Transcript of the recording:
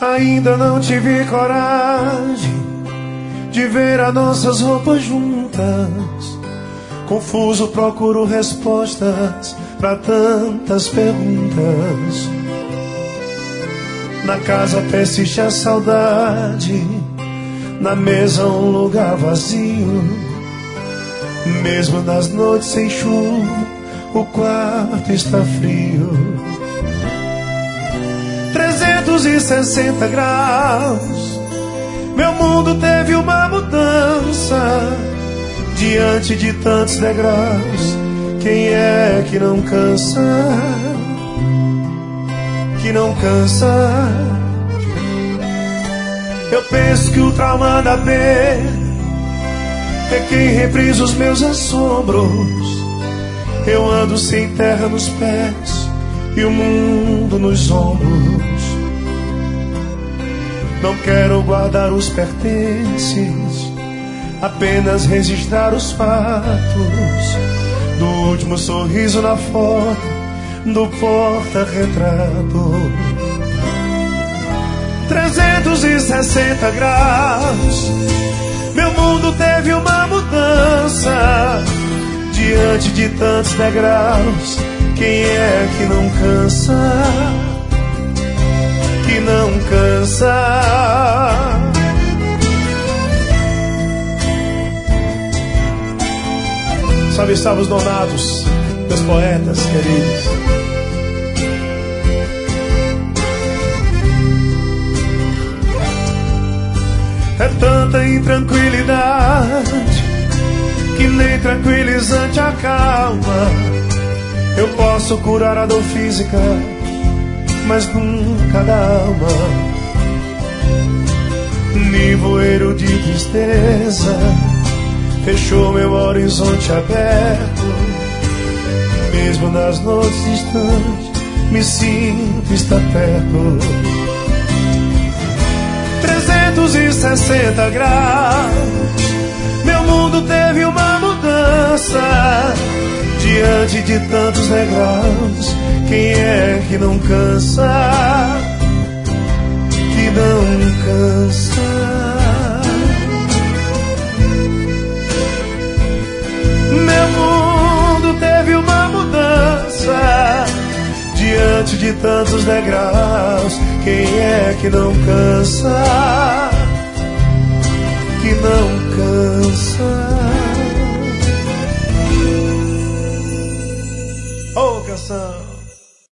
Ainda não tive coragem de ver as nossas roupas juntas. Confuso procuro respostas para tantas perguntas. Na casa persiste a saudade, na mesa um lugar vazio. Mesmo nas noites sem chuva, o quarto está frio. 360 graus, meu mundo teve uma mudança. Diante de tantos degraus, quem é que não cansa? Que não cansa. Eu penso que o trauma da perda é quem reprisa os meus assombros. Eu ando sem terra nos pés e o mundo nos ombros. Não quero guardar os pertences, apenas registrar os fatos do último sorriso na foto do porta-retrato. 360 graus, meu mundo teve uma mudança. Diante de tantos degraus, quem é que não cansa? Que não cansa. Salve, salve os donados, meus poetas queridos. É tanta intranquilidade que nem tranquilizante acalma. Eu posso curar a dor física, mas nunca da alma. Nevoeiro de tristeza fechou meu horizonte aberto. Mesmo nas noites distantes, me sinto estar perto. 360 graus, meu mundo teve uma mudança. Diante de tantos degraus, quem é que não cansa? Que não cansa. Meu mundo teve uma mudança. Diante de tantos degraus, quem é que não cansa? Que não cansa. Oh, canção.